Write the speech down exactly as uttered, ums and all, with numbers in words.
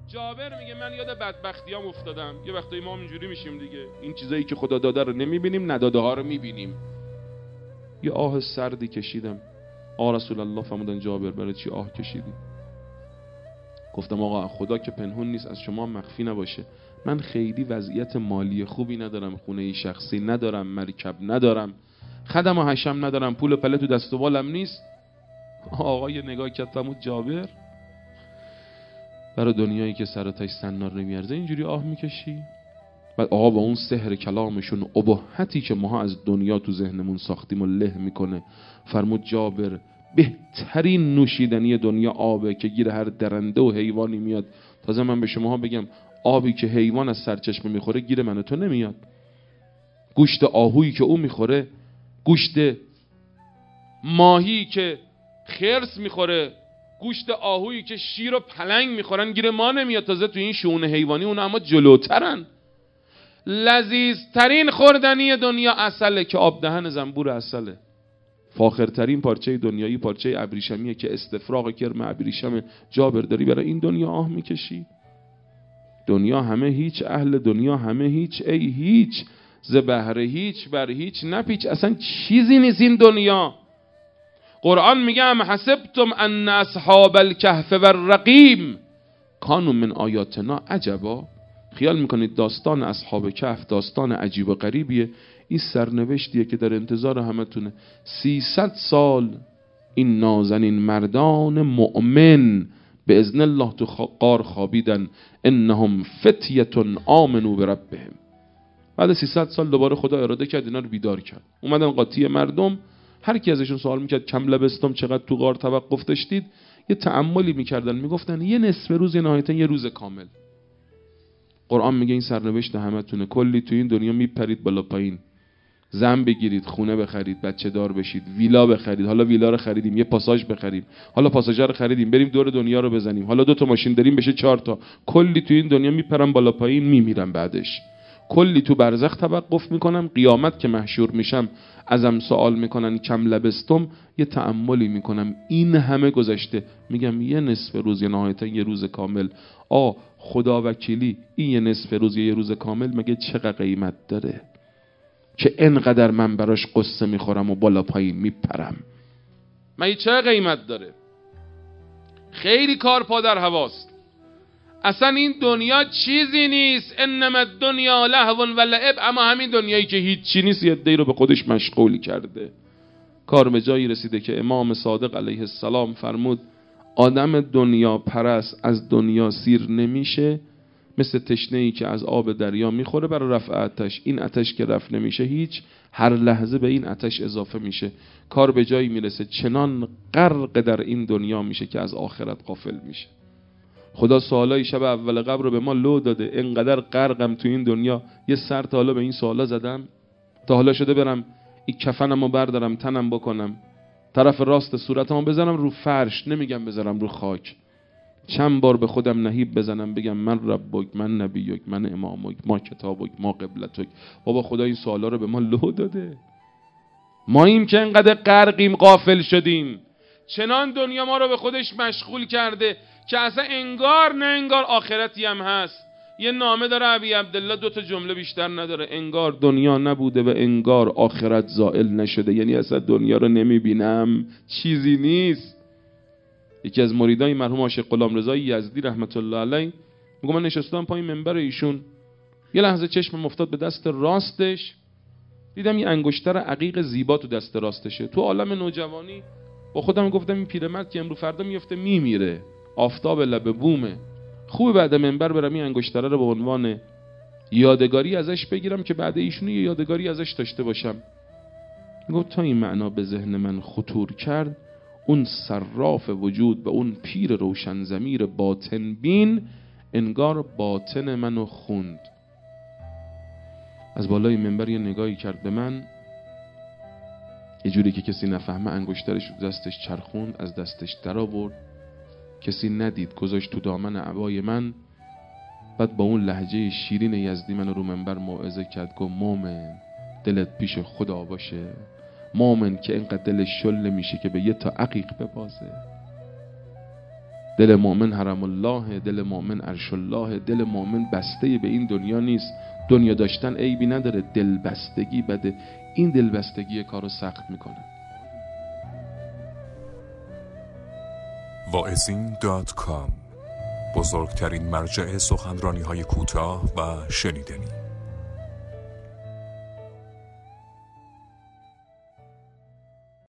جابر میگه من یاد بدبختیام افتادم. یه وقتایی ما اینجوری میشیم دیگه، این چیزایی که خدا داده رو نمیبینیم، نداده ها رو میبینیم. یه آه سردی کشیدم. آ رسول الله فرمودن جابر برای چی آه کشیدی؟ گفتم آقا خدا که پنهون نیست، از شما مخفی نباشه، من خیلی وضعیت مالی خوبی ندارم، خونه شخصی ندارم، مرکب ندارم، خدم و حشم ندارم، پول و پله تو دست و بالم نیست. آقا یه نگاه کرد فرمود جابر برای دنیایی که سر و تاش سنار نمیارزه اینجوری آه میکشی؟ بعد آقا با اون سحر کلامشون ابهتی که ماها از دنیا تو ذهنمون ساختیم و له میکنه فرمود جابر بهترین نوشیدنی دنیا آبه که گیر هر درنده و حیوانی میاد. تازه من به شماها بگم آبی که حیوان از سرچشمه میخوره گیر من و تو نمیاد. گوشت آهویی که او میخوره، گوشت ماهی که خرس میخوره، گوشت آهویی که شیر و پلنگ میخورن گیر ما نمیاد. تازه تو این شؤون حیوانی اون اما جلوترن. لذیذترین خوردنی دنیا عسله که آب دهن زنبور عسله. فاخرترین پارچه دنیایی پارچه ابریشمیه که استفراغ کرم ابریشم. جابر داری برای این دنیا آه میکشی؟ دنیا همه هیچ، اهل دنیا همه هیچ، ای هیچ ز بهر هیچ بر هیچ نپیچ. اصلا چیزی نیست این دنیا. قرآن میگه ام حسبتم ان اصحاب الکهف والرقیم کانوا من آیاتنا عجبا. خیال میکنید داستان اصحاب کهف داستان عجیب و غریبیه؟ این سرنوشتیه که در انتظار همتونه. سیصد سال این نازنین مردان مؤمن به اذن الله تو غار خوابیدن. انهم فتیتون آمنوا بربهم. بعد سیصد سال دوباره خدا اراده کرد اینا رو بیدار کرد. اومدن قاطی مردم، هر کی ازشون سوال میکرد کم لبستم چقدر تو غار توقف داشتید، یه تأملی میکردن میگفتن یه نصف روز، نهایتا یه روز کامل. قرآن میگه این سرنوشت همتونه. کلی تو این دنیا میپرید بالا پایین، زن بگیرید، خونه بخرید، بچه دار بشید، ویلا بخرید. حالا ویلا رو خریدیم یه پاساژ بخریم، حالا پاساژ رو خریدیم بریم دور دنیا رو بزنیم، حالا دو تا ماشین داریم بشه چهار تا. کلی تو این دنیا میپرن بالا پایین میمیرن. بعدش کلی تو برزخ توقف میکنم. قیامت که محشور میشم ازم سوال میکنن کم لبستم، یه تأملی میکنم این همه گذشته، میگم یه نصف روز یا نهایتا یه روز کامل. آ خدا وکیلی این یه نصف روز یه روز کامل مگه چقدر قیمت داره که انقدر من براش قصه میخورم و بالا پایین میپرم؟ مگه چقدر قیمت داره؟ خیلی کار پا در هواست. اصلا این دنیا چیزی نیست. انما الدنیا لهو و لعب. اما همین دنیایی که هیچی نیست یه عده‌ای رو به خودش مشغول کرده. کار به جایی رسیده که امام صادق علیه السلام فرمود آدم دنیا پرست از دنیا سیر نمیشه، مثل تشنه‌ای که از آب دریا میخوره برای رفع آتش. این آتش که رفع نمیشه هیچ، هر لحظه به این آتش اضافه میشه. کار به جایی میرسه چنان غرق در این دنیا میشه که از آخرت غافل میشه. خدا سوالای شب اول قبر رو به ما لو داده. انقدر غرقم تو این دنیا، یه سر تا حالا به این سوالا زدم؟ تا حالا شده برم این کفنمو بردارم تنم بکنم، طرف راست صورتمو بزنم رو فرش، نمیگم بذارم رو خاک، چند بار به خودم نهیب بزنم بگم من ربک، من نبیک، من امامک، ما کتابک، ما قبلتک. بابا خدا این سوالا رو به ما لو داده. ما ایم که انقدر غرقیم غافل شدیم. چنان دنیا ما رو به خودش مشغول کرده که اصلا انگار نه انگار آخرتی هم هست. یه نامه داره ابی عبدالله، دو تا جمله بیشتر نداره. انگار دنیا نبوده و انگار آخرت زائل نشده. یعنی اصلا دنیا رو نمیبینم، چیزی نیست. یکی از مریدای مرحوم عاشق غلامرضا یزدی رحمت الله علیه میگه من نشستم پای منبر ایشون، یه لحظه چشمم افتاد به دست راستش، دیدم یه انگشتر عقیق زیبا تو دست راستشه. تو عالم نوجوانی با خودم گفتم این پیرمرد که امرو فردا میفته میمیره، آفتاب لب بومه، خوبه بعد منبر برم این انگشتر رو به عنوان یادگاری ازش بگیرم که بعد ایشون یه یادگاری ازش داشته باشم. گفت تا این معنا به ذهن من خطور کرد، اون صراف وجود و اون پیر روشن ضمیر باطن بین انگار باطن منو خوند. از بالای منبر یه نگاهی کرد به من، یه جوری که کسی نفهمه انگشترش دستش چرخوند، از دستش در آورد، کسی ندید، گذاشت تو دامن عبای من. بعد با اون لهجه شیرین یزدی من رو منبر موعظه کرد. گفت مومن دلت پیش خدا باشه، مومن که اینقدر دلش شل میشه که به یه تا عقیق ببازه. دل مؤمن حرم الله، دل مؤمن عرش الله، دل مؤمن بسته به این دنیا نیست. دنیا داشتن عیبی نداره، دل بستگی بده. این دل بستگی کارو سخت میکنه. واعظین دات کام، بزرگترین مرجع سخنرانی های کوتاه و شنیدنی.